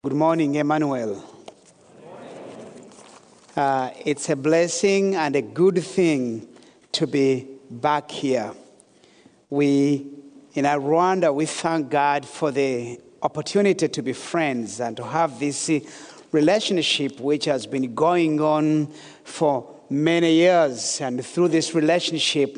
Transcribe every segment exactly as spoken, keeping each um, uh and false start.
Good morning, Emmanuel. Uh, it's a blessing and a good thing to be back here. We, in Rwanda, we thank God for the opportunity to be friends and to have this uh, relationship which has been going on for many years. And through this relationship,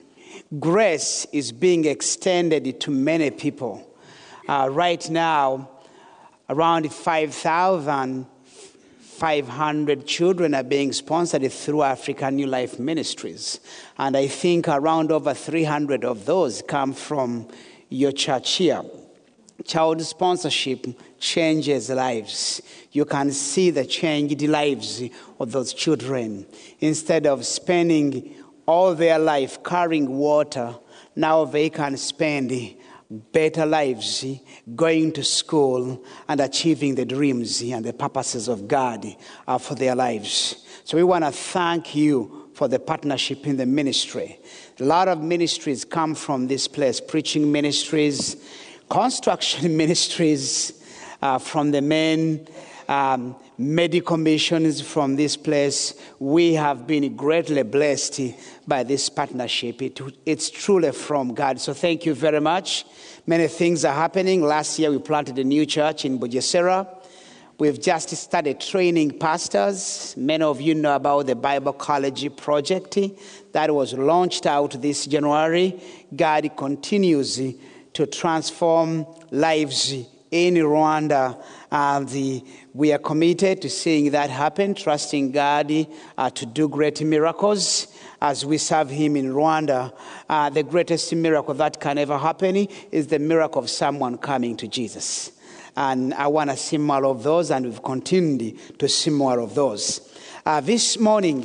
grace is being extended to many people. Uh, right now, around five thousand five hundred children are being sponsored through African New Life Ministries. And I think around over three hundred of those come from your church here. Child sponsorship changes lives. You can see the changed lives of those children. Instead of spending all their life carrying water, now they can spend better lives, going to school and achieving the dreams and the purposes of God uh, for their lives. So we want to thank you for the partnership in the ministry. A lot of ministries come from this place, preaching ministries, construction ministries uh, from the men, um, medical missions from this place. We have been greatly blessed by this partnership. It, it's truly from God. So thank you very much. Many things are happening. Last year we planted a new church in Bugesera. We've just started training pastors. Many of you know about the Bible College project that was launched out this January. God continues to transform lives in Rwanda, and the, we are committed to seeing that happen, trusting God uh, to do great miracles as we serve Him in Rwanda. Uh, the greatest miracle that can ever happen is the miracle of someone coming to Jesus. And I want to see more of those, and we've continued to see more of those. Uh, this morning,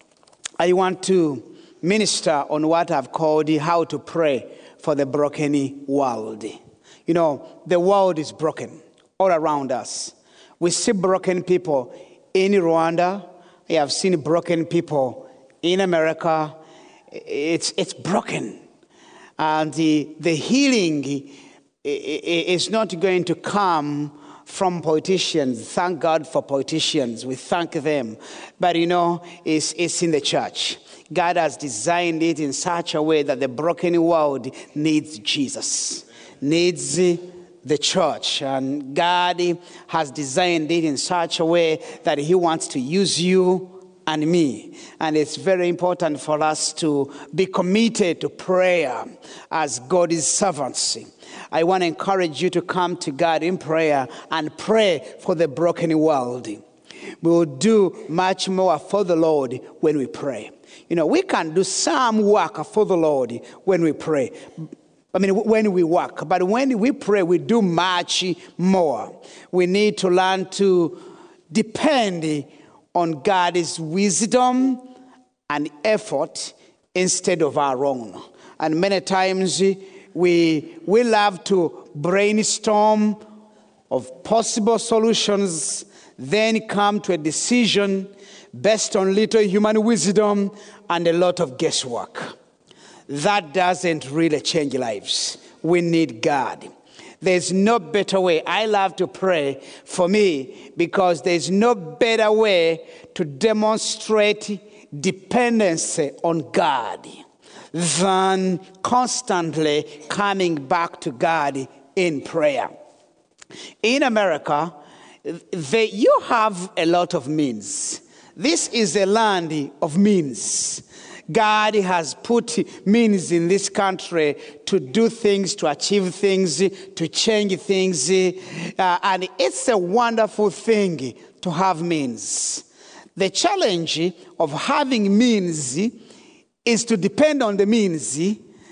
I want to minister on what I've called how to pray for the broken world. You know, the world is broken all around us. We see broken people in Rwanda. I have seen broken people in America. It's it's broken. And the, the healing is not going to come from politicians. Thank God for politicians. We thank them. But, you know, it's, it's in the church. God has designed it in such a way that the broken world needs Jesus, needs the church. And God has designed it in such a way that He wants to use you and me. And it's very important for us to be committed to prayer as God's servants. I want to encourage you to come to God in prayer and pray for the broken world. We will do much more for the Lord when we pray. You know, we can do some work for the Lord when we pray. I mean, when we work. But when we pray, we do much more. We need to learn to depend on God's wisdom and effort instead of our own. And many times we, we love to brainstorm of possible solutions, then come to a decision based on little human wisdom and a lot of guesswork. That doesn't really change lives. We need God. There's no better way. I love to pray for me because there's no better way to demonstrate dependency on God than constantly coming back to God in prayer. In America, they, you have a lot of means. This is a land of means. God has put means in this country to do things, to achieve things, to change things. Uh, and it's a wonderful thing to have means. The challenge of having means is to depend on the means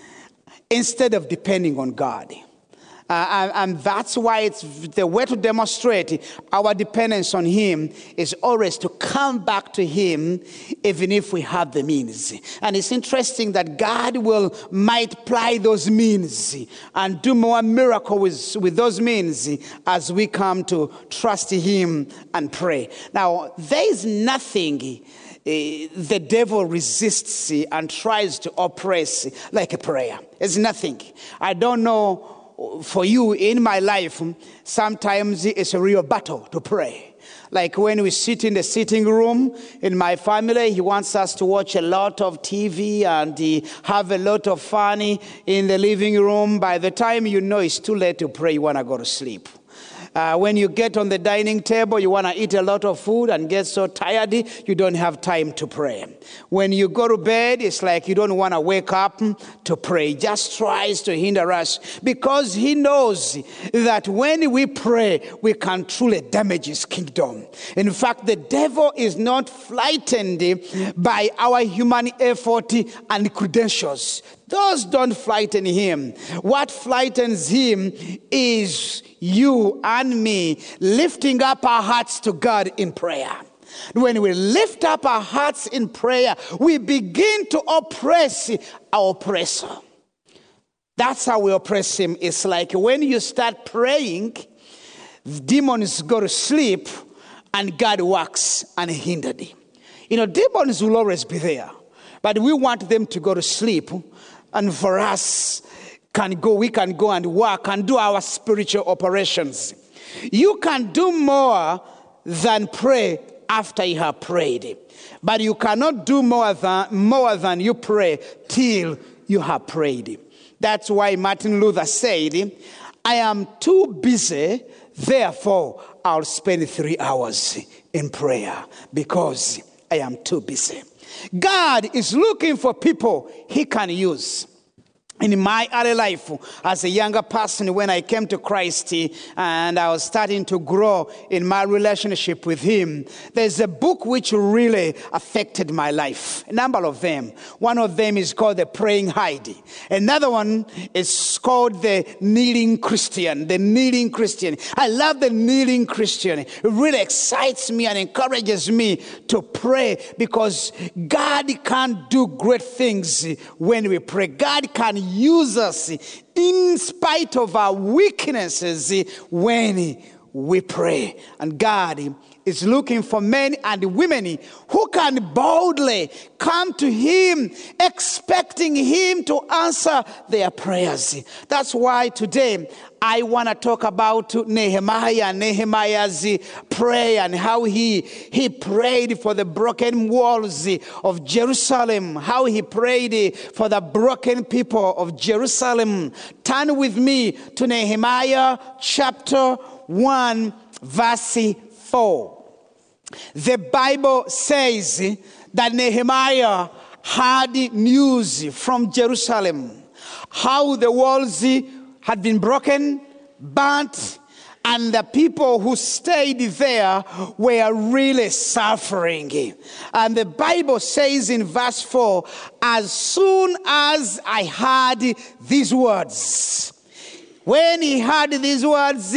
instead of depending on God. Uh, and, and that's why it's the way to demonstrate our dependence on Him is always to come back to Him even if we have the means. And it's interesting that God will multiply those means and do more miracle with, with those means as we come to trust Him and pray. Now, there is nothing uh, the devil resists and tries to oppress like a prayer. It's nothing. I don't know for you in my life, sometimes it's a real battle to pray. Like when we sit in the sitting room in my family, he wants us to watch a lot of T V and uh, have a lot of fun in the living room. By the time you know it's too late to pray, you want to go to sleep. Uh, when you get on the dining table, you want to eat a lot of food and get so tired, you don't have time to pray. When you go to bed, it's like you don't want to wake up to pray. He just tries to hinder us because he knows that when we pray, we can truly damage his kingdom. In fact, the devil is not frightened by our human effort and credentials. Those don't frighten him. What frightens him is you and me lifting up our hearts to God in prayer. When we lift up our hearts in prayer, we begin to oppress our oppressor. That's how we oppress him. It's like when you start praying, demons go to sleep and God works unhindered. You know, demons will always be there, but we want them to go to sleep. And for us, can go, we can go and work and do our spiritual operations. You can do more than pray after you have prayed. But you cannot do more than, more than you pray till you have prayed. That's why Martin Luther said, I am too busy, therefore I'll spend three hours in prayer because I am too busy. God is looking for people he can use. In my early life, as a younger person, when I came to Christ and I was starting to grow in my relationship with him, there's a book which really affected my life. A number of them. One of them is called The Praying Heidi. Another one is called The Kneeling Christian. The Kneeling Christian. I love The Kneeling Christian. It really excites me and encourages me to pray because God can do great things when we pray. God can use us in spite of our weaknesses when we pray. And God is looking for men and women who can boldly come to him, expecting him to answer their prayers. That's why today I want to talk about Nehemiah, Nehemiah's prayer and how he, he prayed for the broken walls of Jerusalem, how he prayed for the broken people of Jerusalem. Turn with me to Nehemiah chapter one, verse four. The Bible says that Nehemiah had news from Jerusalem, how the walls had been broken, burnt, and the people who stayed there were really suffering. And the Bible says in verse four, as soon as I heard these words, when he heard these words,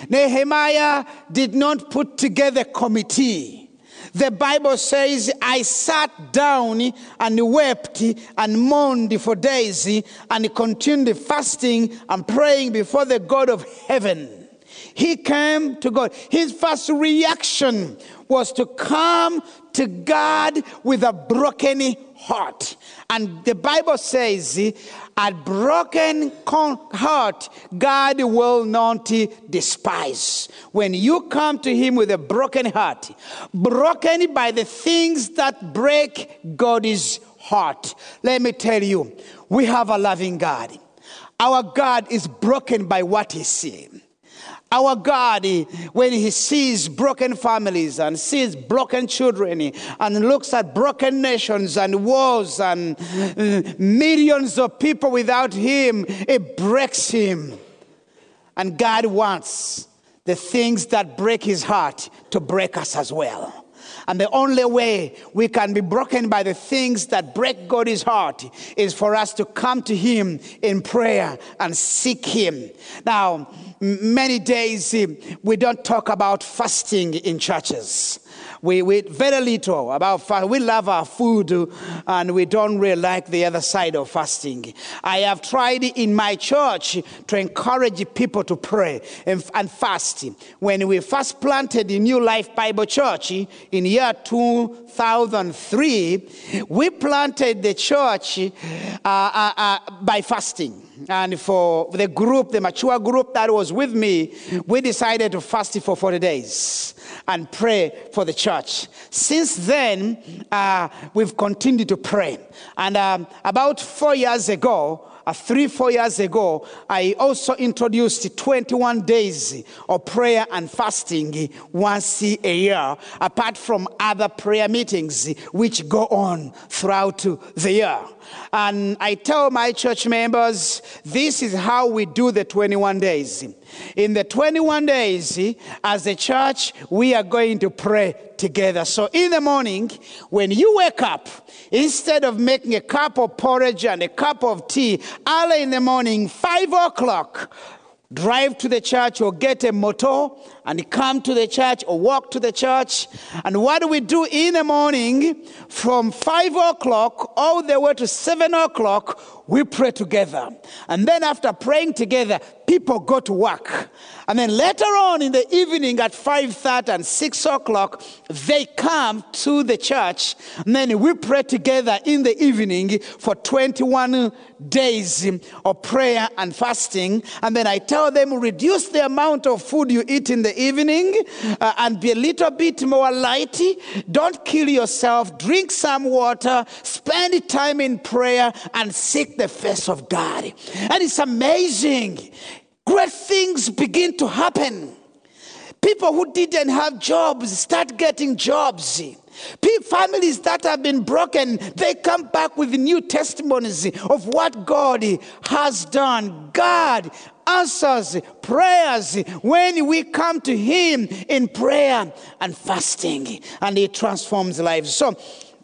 Nehemiah did not put together a committee. The Bible says, I sat down and wept and mourned for days and continued fasting and praying before the God of heaven. He came to God. His first reaction was to come to God with a broken heart. And the Bible says, a broken heart God will not despise. When you come to him with a broken heart, broken by the things that break God's heart, let me tell you, we have a loving God. Our God is broken by what he sees. Our God, when he sees broken families and sees broken children and looks at broken nations and wars and millions of people without him, it breaks him. And God wants the things that break his heart to break us as well. And the only way we can be broken by the things that break God's heart is for us to come to him in prayer and seek him. Now, many days we don't talk about fasting in churches. We, we very little about fasting. We love our food and we don't really like the other side of fasting. I have tried in my church to encourage people to pray and, and fast. When we first planted the New Life Bible Church in year two thousand three, we planted the church uh, uh, uh, by fasting. And for the group, the mature group that was with me, we decided to fast for forty days and pray for the church. Since then, uh, we've continued to pray. And um, about four years ago, Uh, three, four years ago, I also introduced twenty-one days of prayer and fasting once a year, apart from other prayer meetings which go on throughout the year. And I tell my church members, this is how we do the twenty-one days. In the twenty-one days, as a church, we are going to pray together. So in the morning, when you wake up, instead of making a cup of porridge and a cup of tea, early in the morning, five o'clock, drive to the church or get a motor and come to the church or walk to the church. And what do we do in the morning? From five o'clock all the way to seven o'clock, we pray together. And then after praying together, people go to work. And then later on in the evening at five thirty and six o'clock, they come to the church. And then we pray together in the evening for twenty-one days of prayer and fasting. And then I tell them, reduce the amount of food you eat in the evening uh, and be a little bit more light. Don't kill yourself. Drink some water. Spend time in prayer and seek the face of God. And it's amazing. Great things begin to happen. People who didn't have jobs start getting jobs. Families that have been broken, they come back with new testimonies of what God has done. God answers prayers when we come to Him in prayer and fasting, and He transforms lives. So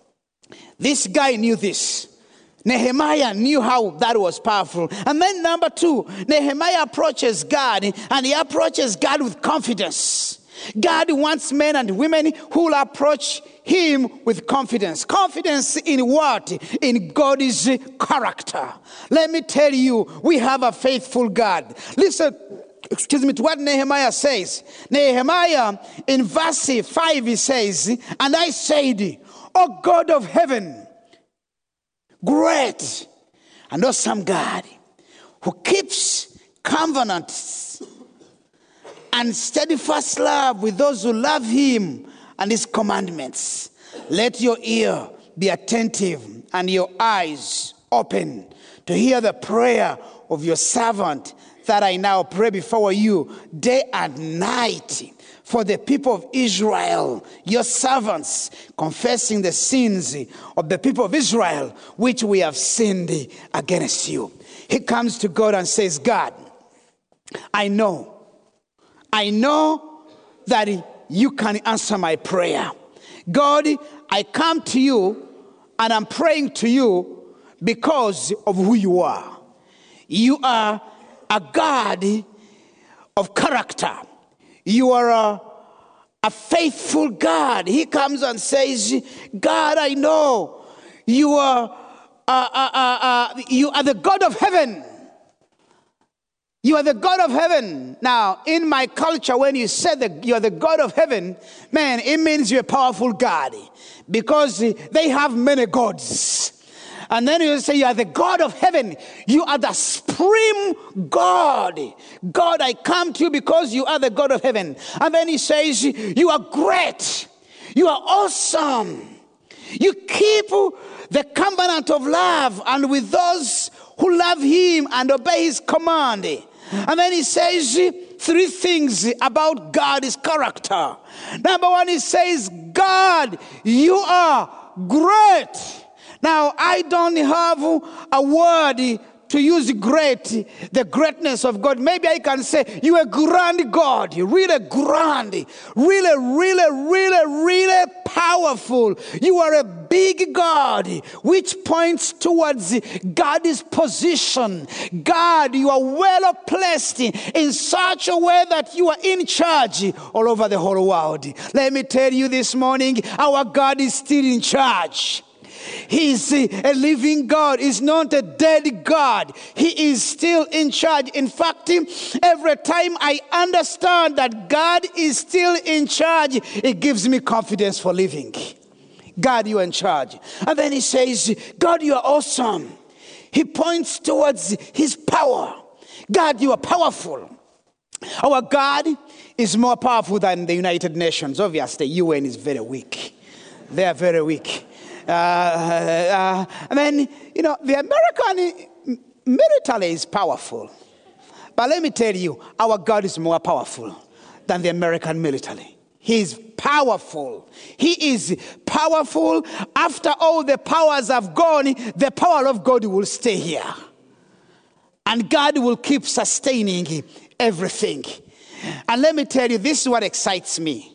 this guy knew this. Nehemiah knew how that was powerful. And then number two, Nehemiah approaches God, and he approaches God with confidence. God wants men and women who will approach Him with confidence. Confidence in what? In God's character. Let me tell you, we have a faithful God. Listen, excuse me, to what Nehemiah says. Nehemiah in verse five, he says, and I said, O God of heaven, great and awesome God, who keeps covenants and steadfast love with those who love Him and His commandments. Let your ear be attentive and your eyes open to hear the prayer of your servant that I now pray before you day and night for the people of Israel, your servants, confessing the sins of the people of Israel, which we have sinned against you. He comes to God and says, God, I know, I know that you can answer my prayer. God, I come to you and I'm praying to you because of who you are. You are a God of character. You are a, a faithful God. He comes and says, God, I know you are, uh, uh, uh, uh, you are the God of heaven. You are the God of heaven. Now, in my culture, when you say that you are the God of heaven, man, it means you're a powerful God, because they have many gods. And then you say you are the God of heaven. You are the supreme God. God, I come to you because you are the God of heaven. And then he says, you are great. You are awesome. You keep the covenant of love and with those who love Him and obey His command. And then he says three things about God's character. Number one, he says, God, you are great. Now, I don't have a word to use great, the greatness of God. Maybe I can say, you are a grand God, really grand, really, really, really, really powerful. You are a big God, which points towards God's position. God, you are well placed in such a way that you are in charge all over the whole world. Let me tell you this morning, our God is still in charge. He's a living God. He's not a dead God. He is still in charge. In fact, every time I understand that God is still in charge, it gives me confidence for living. God, you are in charge. And then he says, God, you are awesome. he points towards his power. God, you are powerful. Our God is more powerful than the United Nations. Obviously, the U N is very weak. They are very weak. Uh, uh, I mean, you know, the American military is powerful. But let me tell you, our God is more powerful than the American military. He is powerful. He is powerful. After all the powers have gone, the power of God will stay here. And God will keep sustaining everything. And let me tell you, this is what excites me.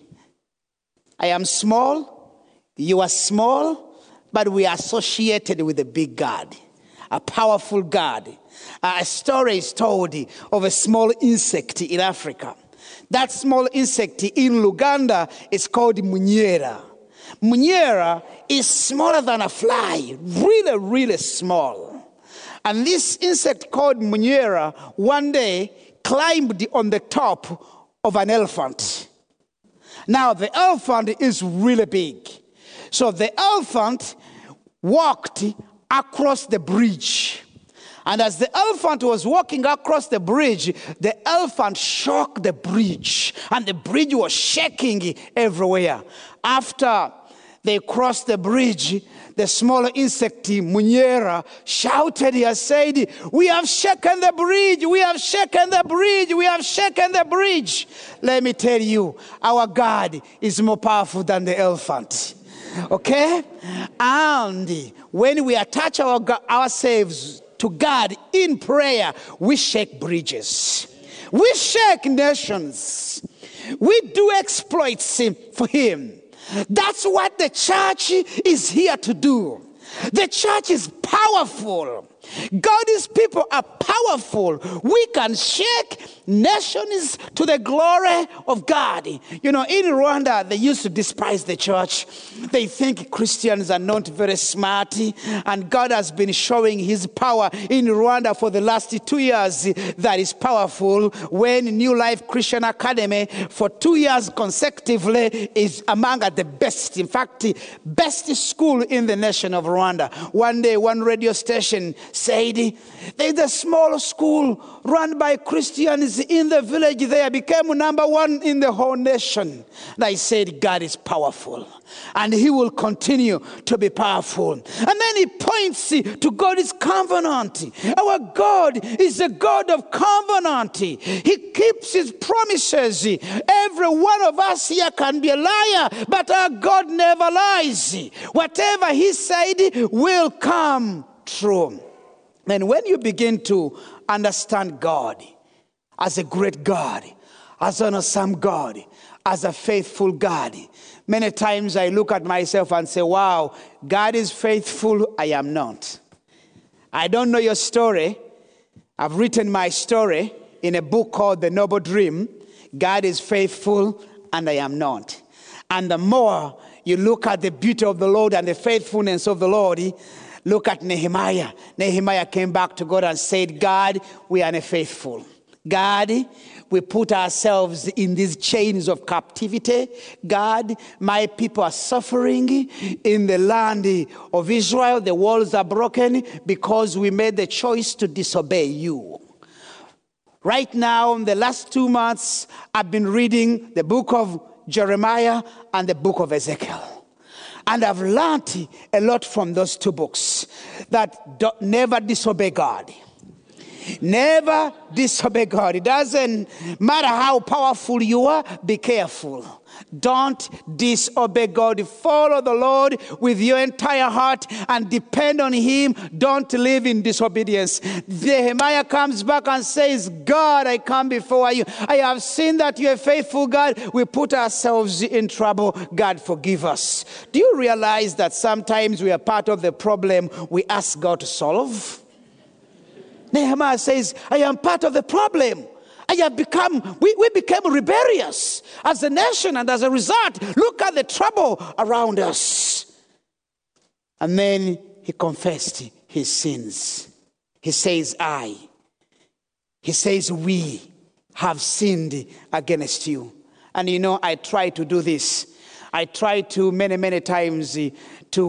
I am small, you are small, but we are associated with a big God, a powerful God. A story is told of a small insect in Africa. That small insect in Luganda is called Munyera. Munyera is smaller than a fly, really, really small. And this insect called Munyera one day climbed on the top of an elephant. Now the elephant is really big. So the elephant walked across the bridge. And as the elephant was walking across the bridge, the elephant shook the bridge. And the bridge was shaking everywhere. After they crossed the bridge, the smaller insect, Munyera, shouted and said, "We have shaken the bridge, we have shaken the bridge, we have shaken the bridge." Let me tell you, our God is more powerful than the elephant. Okay? And when we attach our, ourselves to God in prayer, we shake bridges. We shake nations. We do exploits for him. That's what the church is here to do. The church is powerful. God's people are powerful. We can shake nations to the glory of God. You know, in Rwanda, they used to despise the church. They think Christians are not very smart. And God has been showing his power in Rwanda for the last two years. That is powerful. When New Life Christian Academy, for two years consecutively, is among the best, in fact, best school in the nation of Rwanda. One day, one radio station said, there's a small school run by Christians in the village there, became number one in the whole nation. And I said, God is powerful. And he will continue to be powerful. And then he points to God's covenant. Our God is a God of covenant. He keeps his promises. Every one of us here can be a liar, but our God never lies. Whatever he said will come true. And when you begin to understand God as a great God, as an awesome God, as a faithful God, many times I look at myself and say, wow, God is faithful, I am not. I don't know your story. I've written my story in a book called The Noble Dream. God is faithful and I am not. And the more you look at the beauty of the Lord and the faithfulness of the Lord, look at Nehemiah. Nehemiah came back to God and said, God, we are unfaithful. God, we put ourselves in these chains of captivity. God, my people are suffering in the land of Israel. The walls are broken because we made the choice to disobey you. Right now, in the last two months, I've been reading the book of Jeremiah and the book of Ezekiel. And I've learned a lot from those two books, that don't, never disobey God. Never disobey God. It doesn't matter how powerful you are, be careful. Don't disobey God. Follow the Lord with your entire heart and depend on him. Don't live in disobedience. Nehemiah comes back and says, God, I come before you. I have seen that you're a faithful God. We put ourselves in trouble. God, forgive us. Do you realize that sometimes we are part of the problem we ask God to solve? Nehemiah says, I am part of the problem. I have become, we, we became rebellious as a nation, and as a result, look at the trouble around us. And then he confessed his sins. He says, I. He says, we have sinned against you. And you know, I try to do this. I try to many, many times to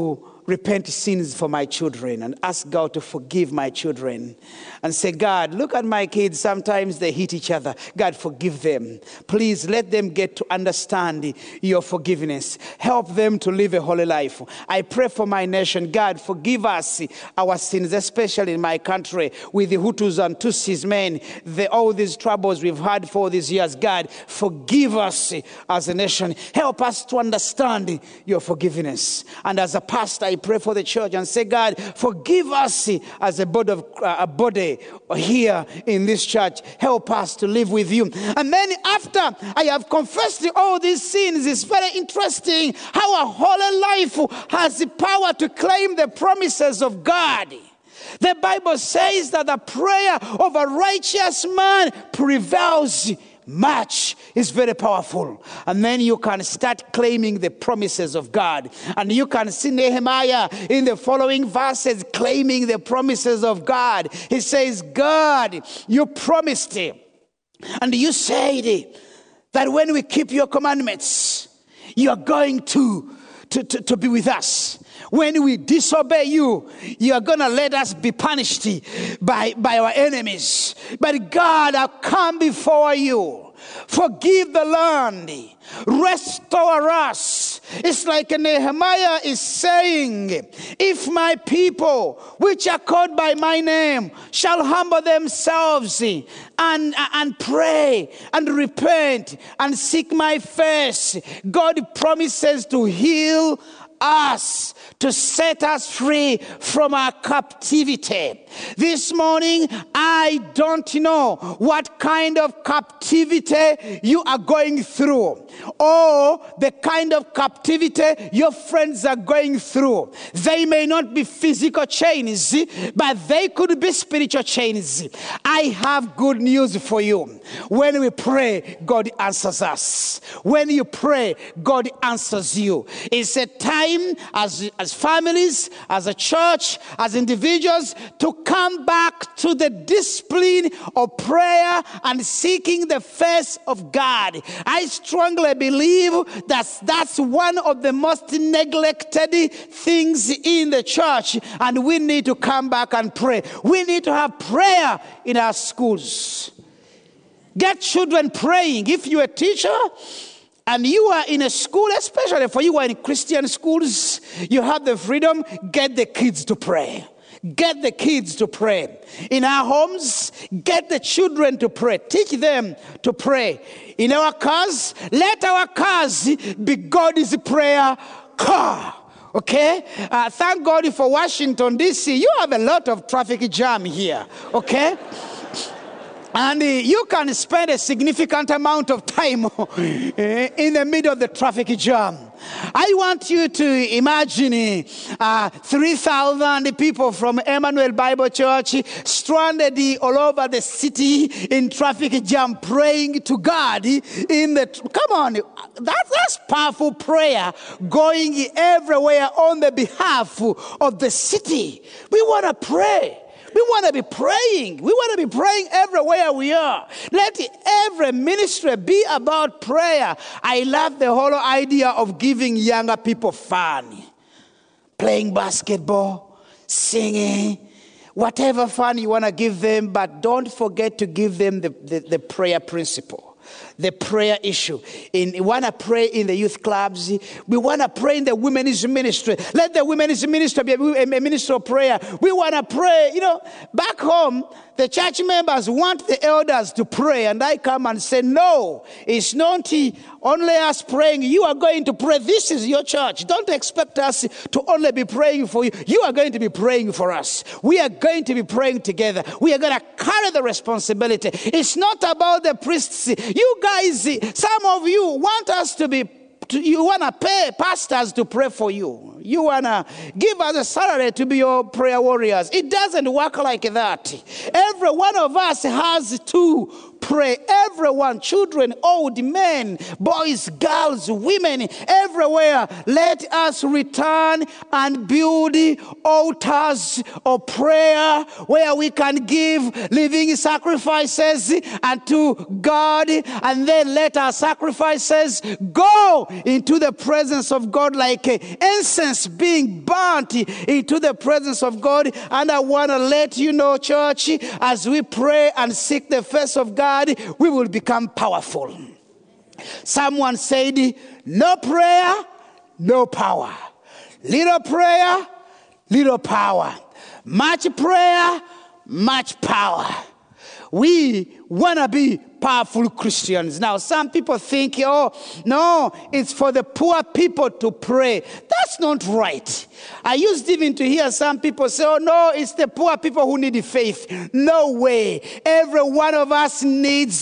repent sins for my children and ask God to forgive my children. And say, God, look at my kids. Sometimes they hit each other. God, forgive them. Please let them get to understand your forgiveness. Help them to live a holy life. I pray for my nation. God, forgive us our sins, especially in my country with the Hutus and Tutsis men. The, all these troubles we've had for these years. God, forgive us as a nation. Help us to understand your forgiveness. And as a pastor, I pray for the church and say, God, forgive us as a body, of, uh, a body here in this church. Help us to live with you. And then after I have confessed all these sins, it's very interesting how a holy life has the power to claim the promises of God. The Bible says that the prayer of a righteous man prevails much. Is very powerful. And then you can start claiming the promises of God. And you can see Nehemiah in the following verses claiming the promises of God. He says, God, you promised it. And you said that when we keep your commandments, you are going to, to, to, to be with us. When we disobey you, you are going to let us be punished by, by our enemies. But God, I come before you. Forgive the land. Restore us. It's like Nehemiah is saying, if my people, which are called by my name, shall humble themselves and, and pray and repent and seek my face, God promises to heal us, to set us free from our captivity. This morning, I don't know what kind of captivity you are going through, or the kind of captivity your friends are going through. They may not be physical chains, but they could be spiritual chains. I have good news for you. When we pray, God answers us. When you pray, God answers you. It's a time as, as families, as a church, as individuals, to come back to the discipline of prayer and seeking the face of God. I strongly believe that that's one of the most neglected things in the church, and we need to come back and pray. We need to have prayer in our schools. Get children praying. If you're a teacher and you are in a school, especially for you who are in Christian schools, you have the freedom, get the kids to pray. Get the kids to pray. In our homes, get the children to pray. Teach them to pray. In our cars, let our cars be God's prayer car. Okay? Uh, thank God for Washington, D C. You have a lot of traffic jam here. Okay? And uh, you can spend a significant amount of time uh, in the middle of the traffic jam. I want you to imagine uh, three thousand people from Emmanuel Bible Church stranded all over the city in traffic jam praying to God. In the Come on, that, that's powerful prayer going everywhere on the behalf of the city. We want to pray. We want to be praying. We want to be praying everywhere we are. Let every ministry be about prayer. I love the whole idea of giving younger people fun. Playing basketball, singing, whatever fun you want to give them, but don't forget to give them the, the, the prayer principle. The prayer issue. In, we want to pray in the youth clubs. We want to pray in the women's ministry. Let the women's ministry be a, a ministry of prayer. We want to pray. You know, back home, the church members want the elders to pray. And I come and say, no, it's not only us praying. You are going to pray. This is your church. Don't expect us to only be praying for you. You are going to be praying for us. We are going to be praying together. We are going to carry the responsibility. It's not about the priests. You guys, some of you want us to be, to, you want to pay pastors to pray for you. You want to give us a salary to be your prayer warriors. It doesn't work like that. Every one of us has to pray. Everyone, children, old men, boys, girls, women, everywhere, let us return and build altars of prayer where we can give living sacrifices unto God, and then let our sacrifices go into the presence of God like incense being burnt into the presence of God. And I want to let you know, church, as we pray and seek the face of God, we will become powerful. Someone said, no prayer, no power. Little prayer, little power. Much prayer, much power. We want to be powerful Christians. Now, some people think, oh, no, it's for the poor people to pray. That's not right. I used even to hear some people say, oh, no, it's the poor people who need faith. No way. Every one of us needs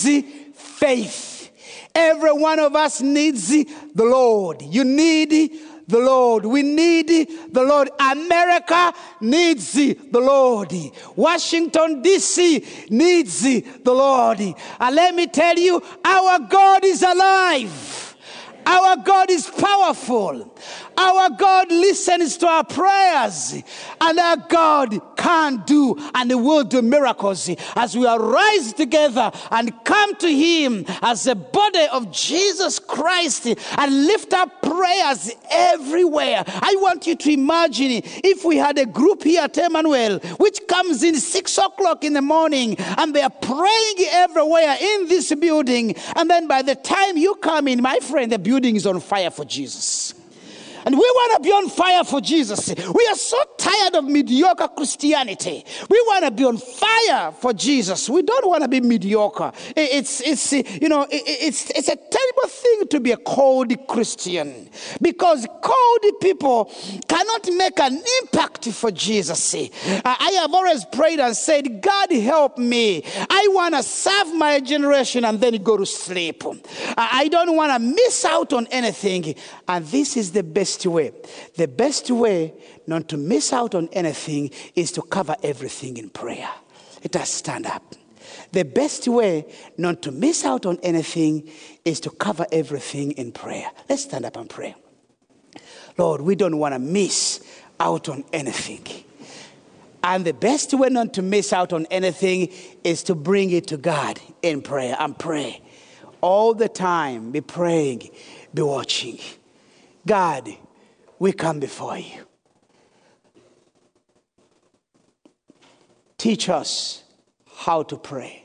faith. Every one of us needs the Lord. You need the Lord. We need the Lord. America needs the Lord. Washington, D C needs the Lord. And let me tell you, our God is alive. Our God is powerful. Our God listens to our prayers, and our God can do and will do miracles as we arise together and come to Him as the body of Jesus Christ and lift up prayers everywhere. I want you to imagine if we had a group here at Emmanuel which comes in six o'clock in the morning and they are praying everywhere in this building, and then by the time you come in, my friend, the building is on fire for Jesus. And we want to be on fire for Jesus. We are so tired of mediocre Christianity. We want to be on fire for Jesus. We don't want to be mediocre. It's, it's you know, it's, it's a terrible thing to be a cold Christian, because cold people cannot make an impact for Jesus. I have always prayed and said, God, help me. I want to serve my generation and then go to sleep. I don't want to miss out on anything. And this is the best way. The best way not to miss out on anything is to cover everything in prayer. Let us stand up. The best way not to miss out on anything is to cover everything in prayer. Let's stand up and pray. Lord, we don't want to miss out on anything. And the best way not to miss out on anything is to bring it to God in prayer and pray. All the time, be praying, be watching. God, we come before you. Teach us how to pray.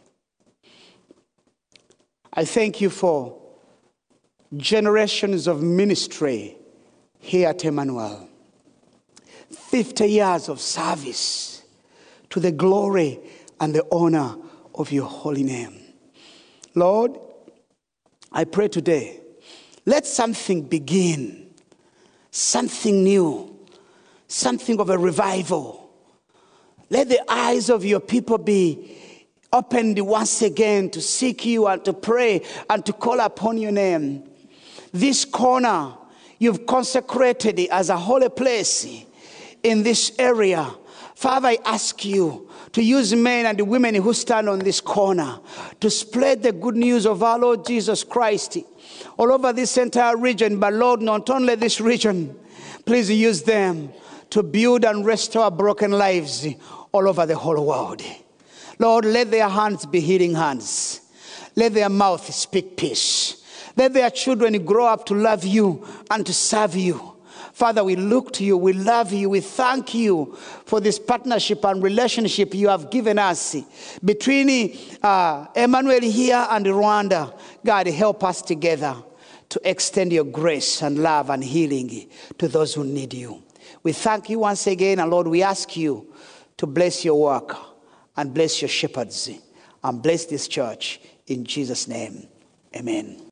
I thank you for generations of ministry here at Emmanuel. fifty years of service to the glory and the honor of your holy name. Lord, I pray today, let something begin. Something new, something of a revival. Let the eyes of your people be opened once again to seek you and to pray and to call upon your name. This corner you've consecrated as a holy place in this area. Father, I ask you to use men and women who stand on this corner to spread the good news of our Lord Jesus Christ all over this entire region. But Lord, not only this region, please use them to build and restore broken lives all over the whole world. Lord, let their hands be healing hands. Let their mouth speak peace. Let their children grow up to love you and to serve you. Father, we look to you, we love you, we thank you for this partnership and relationship you have given us between uh, Emmanuel here and Rwanda. God, help us together to extend your grace and love and healing to those who need you. We thank you once again, and Lord, we ask you to bless your work and bless your shepherds and bless this church in Jesus' name. Amen.